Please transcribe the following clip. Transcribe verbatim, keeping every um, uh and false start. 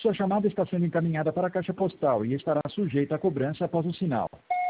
Sua chamada está sendo encaminhada para a caixa postal e estará sujeita a cobrança após o sinal.